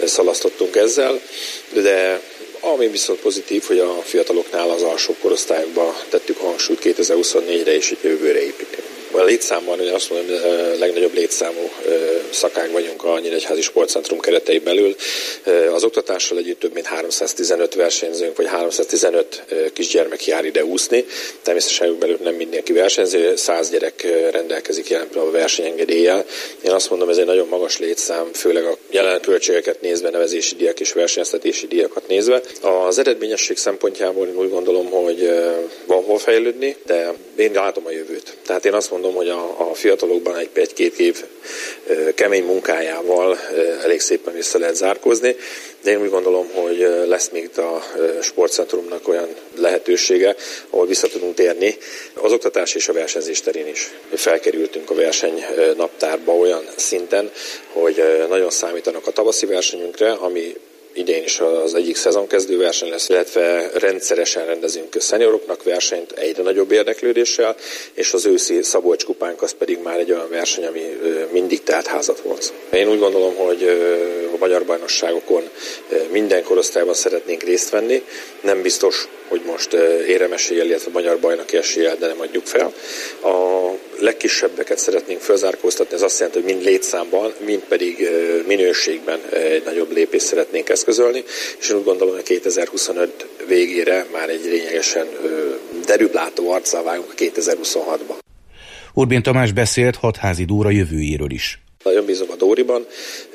szalasztottunk ezzel, de ami viszont pozitív, hogy a fiataloknál az alsó korosztályokba tettük hangsúlyt 2024-re és jövőre építeni. A létszámban, ugye azt mondom, hogy a legnagyobb létszámú szakák vagyunk a Nyíregyházi Sportcentrum keretei belül. Az oktatással együtt több mint 315 versenyzőnk, vagy 315 kisgyermek jár ide úszni. Természetesen belül nem mindenki versenyző, 100 gyerek rendelkezik jelen pillanatban a versenyengedéllyel. Én azt mondom, ez egy nagyon magas létszám, főleg a jelen költségeket nézve, nevezési díjak és versenyeztetési díjakat nézve. Az eredményesség szempontjából én úgy gondolom, hogy van hol fejlődni, de én látom a jövőt. Tehát én azt mondom, hogy a fiatalokban egy-két év kemény munkájával elég szépen vissza lehet zárkózni, de én úgy gondolom, hogy lesz még itt a sportcentrumnak olyan lehetősége, ahol vissza tudunk térni az oktatás és a versenyzés terén is. Felkerültünk a versenynaptárba olyan szinten, hogy nagyon számítanak a tavaszi versenyünkre, ami idén is az egyik szezonkezdő verseny lesz, illetve rendszeresen rendezünk szenioroknak versenyt egyre nagyobb érdeklődéssel, és az őszi Szabolcs kupánk az pedig már egy olyan verseny, ami mindig teltházat vonz. Én úgy gondolom, hogy a magyar bajnokságokon minden korosztályban szeretnénk részt venni. Nem biztos, hogy most éremeséllyel, illetve magyar bajnoki eséllyel, de nem adjuk fel. A legkisebbeket szeretnénk felzárkóztatni, ez azt jelenti, hogy mind létszámban, mind pedig minőségben egy nagyobb lépést szeretnénk eszközölni, és én úgy gondolom, hogy 2025 végére már egy lényegesen derűblátó arccal vágunk a 2026-ba. Urbén Tamás beszélt Hatházi Dóra jövőjéről is. Nagyon bízom a Dóriban.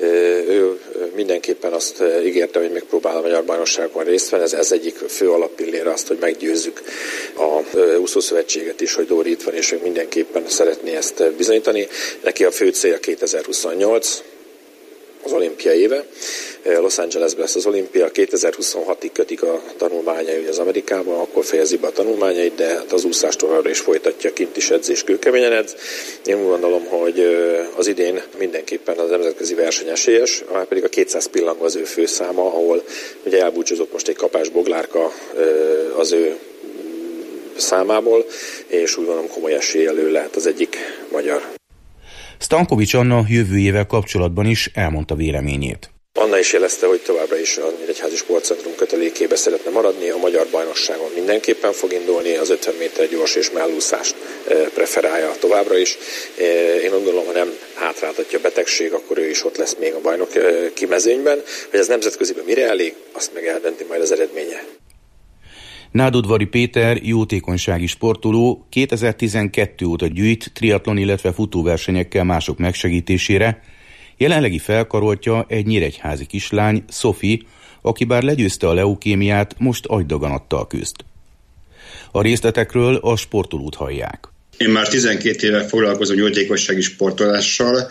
Ő mindenképpen azt ígérte, hogy megpróbál a magyar bajnokságban részt venni. Ez egyik fő alappillére azt, hogy meggyőzzük a úszószövetséget is, hogy Dóri itt van, és ő mindenképpen szeretné ezt bizonyítani. Neki a fő célja 2028, az olimpia éve. Los Angelesben lesz az olimpia, 2026-ig kötik a tanulmányai az Amerikában, akkor fejezi be a tanulmányait, de az úszástól arra is folytatja, kint is edzés, kőkeményen edz. Én úgy gondolom, hogy az idén mindenképpen az nemzetközi verseny esélyes, pedig a 200 pillangó az ő főszáma, ahol ugye elbúcsúzott most egy kapás Boglárka az ő számából, és úgy gondolom komoly eséllyel ő lehet az egyik magyar. Stankovics Anna jövőjével kapcsolatban is elmondta véleményét. Anna is jelezte, hogy továbbra is a Nyíregyházi Sportcentrum kötelékébe szeretne maradni, a magyar bajnokságon mindenképpen fog indulni, az 50 méter gyors és mellúszást preferálja továbbra is. Én úgy gondolom, ha nem hátráltatja a betegség, akkor ő is ott lesz még a bajnok kimezőnyben. Hogy ez nemzetköziben mire elég, azt meg eldönti majd az eredménye. Nádudvari Péter jótékonysági sportoló 2012 óta gyűjt triatlon, illetve futóversenyekkel mások megsegítésére. Jelenlegi felkaroltja egy nyíregyházi kislány, Sophie, aki bár legyőzte a leukémiát, most agydaganattal küzd. A részletekről a sportolót hallják. Én már 12 éve foglalkozom jótékonysági sportolással.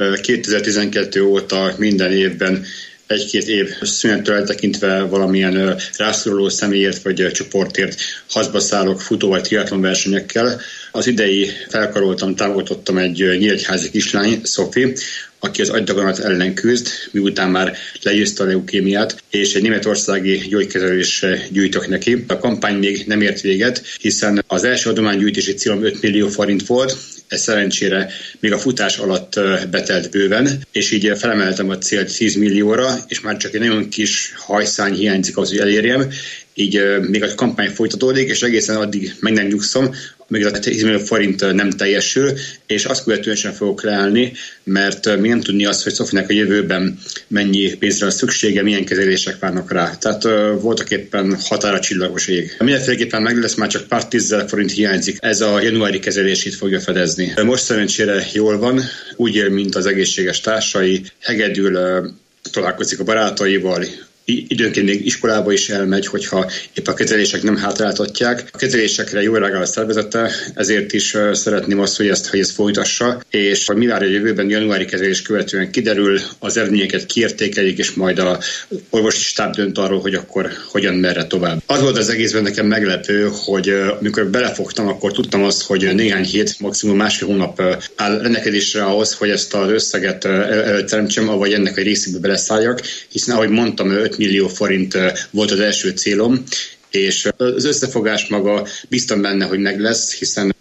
2012 óta minden évben egy-két év szünettől eltekintve valamilyen rászoruló személyért vagy csoportért hazba szállok futó vagy triatlon versenyekkel. Az idei felkaroltam, támogatottam egy nyíregyházi kislány, Sophie, aki az agydaganat ellen küzd, miután már legyőzte a leukémiát, és egy németországi gyógykezelésre gyűjtök neki. A kampány még nem ért véget, hiszen az első adománygyűjtési célom 5 millió forint volt, ez szerencsére még a futás alatt betelt bőven, és így felemeltem a célt 10 millióra, és már csak egy nagyon kis hajszány hiányzik az, hogy elérjem, így még a kampány folytatódik, és egészen addig meg nem nyugszom, még a 10 millió forint nem teljesül, és azt követően sem fogok leállni, mert még nem tudni azt, hogy Sophie-nek a jövőben mennyi pénzre van szüksége, milyen kezelések várnak rá. Tehát voltak éppen határa csillagos ég. Mindenféleképpen meg lesz, már csak pár 10 000 forint hiányzik. Ez a januári kezelését fogja fedezni. Most szerencsére jól van, úgy él, mint az egészséges társai, hegedül, találkozik a barátaival, időnként még iskolába is elmegy, hogyha épp a kezelések nem hátráltatják. A kezelésekre jól reagál a szervezete, ezért is szeretném azt, hogy ezt folytassa, és mi vár a jövőben, januári kezelés követően kiderül, az eredményeket kiértékelik, és majd a orvosi stáb dönt arról, hogy akkor hogyan, merre tovább. Az volt az egészben nekem meglepő, hogy amikor belefogtam, akkor tudtam azt, hogy néhány hét, maximum másfél hónap áll rendelkezésre ahhoz, hogy ezt az összeget teremtsem, vagy ennek a részébe beleszálljak, hiszen ahogy mondtam, 5 millió forint volt az első célom, és az összefogás maga biztos benne, hogy meg lesz, hiszen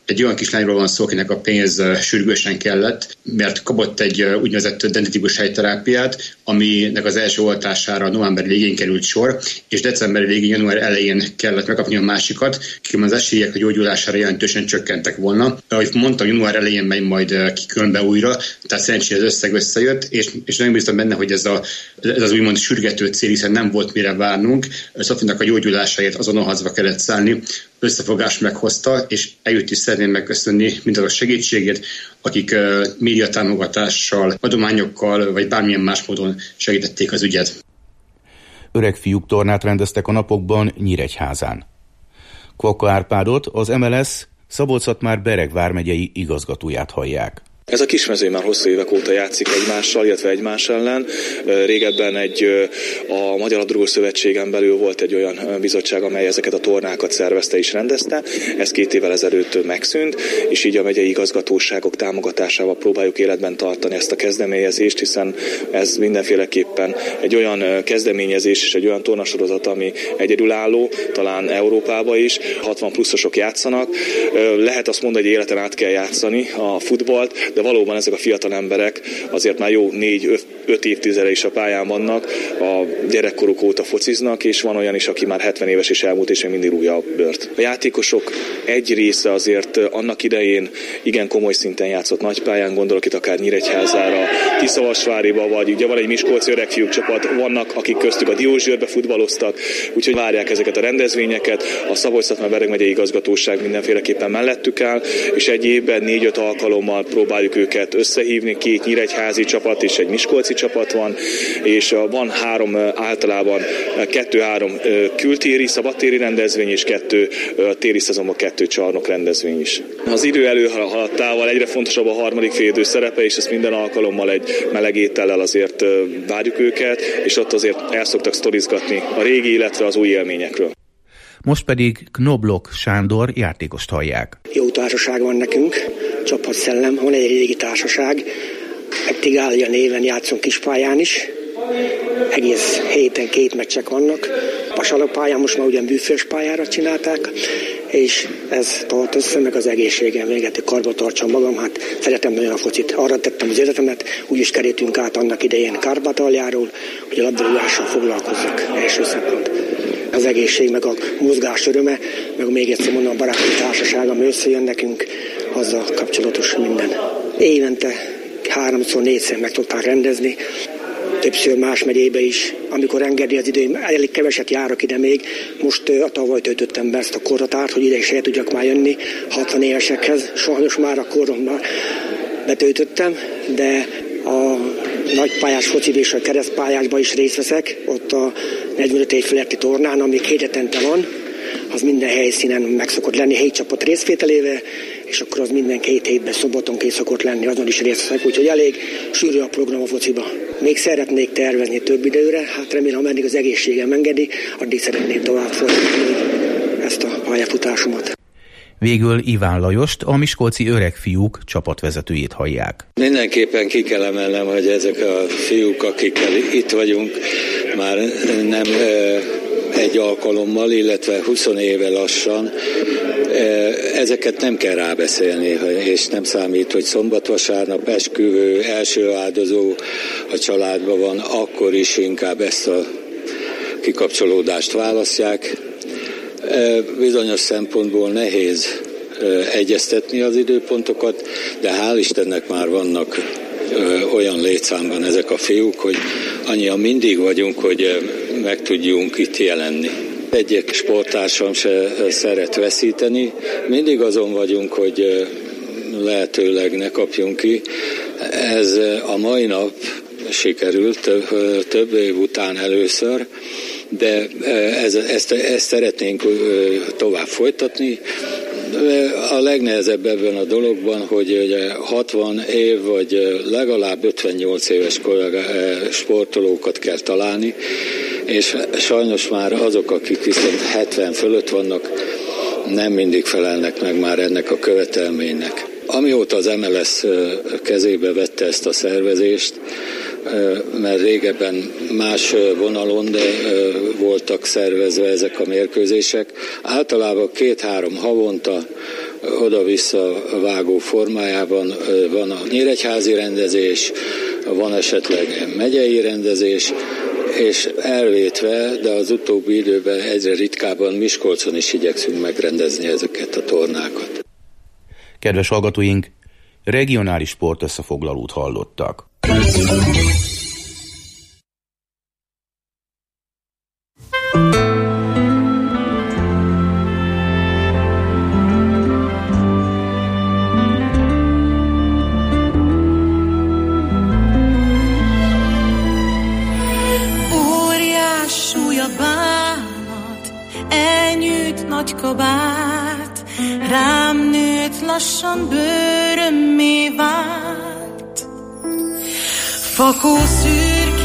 Egy olyan kislányról van szó, akinek a pénz sürgősen kellett, mert kapott egy úgynevezett dendritikus helyterápiát, aminek az első oltására november végén került sor, és december végén, január elején kellett megkapni a másikat, az esélyek a gyógyulására jelentősen csökkentek volna. Ahogy mondtam, január elején megy majd ki Kölnbe újra, tehát szerencsére az összeg összejött, és nagyon bíztam benne, hogy ez az úgymond sürgető cél, hiszen nem volt mire várnunk. Szofinak a gyógyulásáért azon harcba kellett szállni, összefogás meghozta, és eljött is szeretném megköszönni mindazok segítségét, akik médiatámogatással, adományokkal, vagy bármilyen más módon segítették az ügyet. Öreg fiúk tornát rendeztek a napokban Nyíregyházán. Kvaka Árpádot, az MLS Szabolcs-Szatmár Bereg vármegyei igazgatóját hallják. Ez a kismezőny már hosszú évek óta játszik egymással, illetve egymás ellen. Régebben a Magyar Labdarúgó Szövetségen belül volt egy olyan bizottság, amely ezeket a tornákat szervezte és rendezte. Ez 2 évvel ezelőtt megszűnt, és így a megyei igazgatóságok támogatásával próbáljuk életben tartani ezt a kezdeményezést, hiszen ez mindenféleképpen egy olyan kezdeményezés és egy olyan tornasorozat, ami egyedülálló, talán Európában is. 60 pluszosok játszanak. Lehet azt mondani, hogy életen át kell játszani a futballt, de valóban ezek a fiatal emberek azért már jó 4-5 évtizede is a pályán vannak, a gyerekkoruk óta fociznak, és van olyan is, aki már 70 éves és elmúlt, és még mindig rúgja a bőrt. A játékosok egy része azért annak idején igen komoly szinten játszott nagypályán, gondolok itt akár Nyíregyházára, Tiszavasváriba, vagy ugye van egy miskolci öreg fiúk csapat, vannak, akik köztük a Diósgyőrbe futballoztak, úgyhogy várják ezeket a rendezvényeket. A Szabolcs-Szatmár Bereg megyei igazgatóság mindenféleképpen mellettük áll, és egy évben 4-5 alkalommal próbáljuk őket összehívni, 2 nyíregyházi csapat és egy miskolci csapat van, és van általában 2-3 kültéri, szabadtéri rendezvény, és 2 téri szezonban 2 csarnok rendezvény is. Az idő előhaladtával egyre fontosabb a harmadik félidő szerepe, és ezt minden alkalommal egy meleg étellel azért várjuk őket, és ott azért el szoktak sztorizgatni a régi, illetve az új élményekről. Most pedig Knoblok Sándor játékost hallják. Jó társaság van nekünk, csapatszellem, van egy régi társaság, meg Tigália néven játszunk kispályán is, egész héten 2 meccsek vannak. Pasalapályán most már ugyan bűfős pályára csinálták, és ez tart össze, meg az egészségem véget, karba tartsam magam, hát szeretem nagyon a focit. Arra tettem az életemet, úgy is kerültünk át annak idején Kárpátaljáról, hogy a labdarúgással foglalkozzak első szempont. Az egészség, meg a mozgás öröme, meg még egyszer mondom, a baráti társaság, ami összejön nekünk, azzal kapcsolatos minden. Évente 3-4-szer meg tudták rendezni, többször más megyébe is, amikor engedi az idő, elég keveset járok ide még. Most a tavaly töltöttem be ezt a korhatárt, hogy ide is el tudjak már jönni 60 évesekhez. Sajnos már a koromban betöltöttem, de a nagypályás focid és a keresztpályásban is részt veszek. Ott a 45 év feletti tornán, ami 2 hetente van, az minden helyszínen meg szokott lenni 7 csapat részvételével, és akkor az minden 2 hétben szombatonként szokott lenni, azon is részt veszek, úgyhogy elég sűrű a program a fociba. Még szeretnék tervezni több időre, hát remélem, ameddig az egészségem engedi, addig szeretném tovább folytatni ezt a pályafutásomat. Végül Iván Lajost, a miskolci öreg fiúk csapatvezetőjét hallják. Mindenképpen ki kell emelnem, hogy ezek a fiúk, akikkel itt vagyunk, már nem egy alkalommal, illetve 20 éve lassan, ezeket nem kell rábeszélni, és nem számít, hogy szombat-vasárnap esküvő, első áldozó a családban van, akkor is inkább ezt a kikapcsolódást választják. Bizonyos szempontból nehéz egyeztetni az időpontokat, de hál' Istennek már vannak olyan létszámban ezek a fiúk, hogy annyian mindig vagyunk, hogy meg tudjunk itt jelenni. Egyik sporttársam se szeret veszíteni, mindig azon vagyunk, hogy lehetőleg ne kapjunk ki. Ez a mai nap sikerült több év után először, de ezt szeretnénk tovább folytatni. A legnehezebb ebben a dologban, hogy 60 év vagy legalább 58 éves sportolókat kell találni, és sajnos már azok, akik viszont 70 fölött vannak, nem mindig felelnek meg már ennek a követelménynek. Amióta az MLS kezébe vette ezt a szervezést, mert régebben más vonalon voltak szervezve ezek a mérkőzések. Általában 2-3 havonta oda-vissza vágó formájában van a nyíregyházi rendezés, van esetleg megyei rendezés, és elvétve, de az utóbbi időben egyre ritkábban Miskolcon is igyekszünk megrendezni ezeket a tornákat. Kedves hallgatóink, regionális sportösszefoglalót hallottak. Nagy kabát, rám nőtt, lassan bőrömmé vált. Fakó szürke